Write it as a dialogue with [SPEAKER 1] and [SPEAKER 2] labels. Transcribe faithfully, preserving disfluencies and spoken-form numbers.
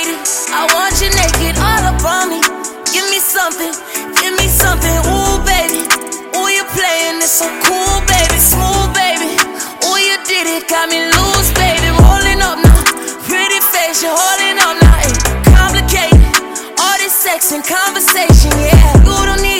[SPEAKER 1] baby. I want you naked all up on me. Give me something, give me something, ooh, baby. Ooh, you playing this so cool, baby. Smooth, baby. Ooh, you did it, got me loose, baby. Rolling up now, pretty face, you're holding up now. Ay, complicated, all this sex and conversation, yeah. You don't need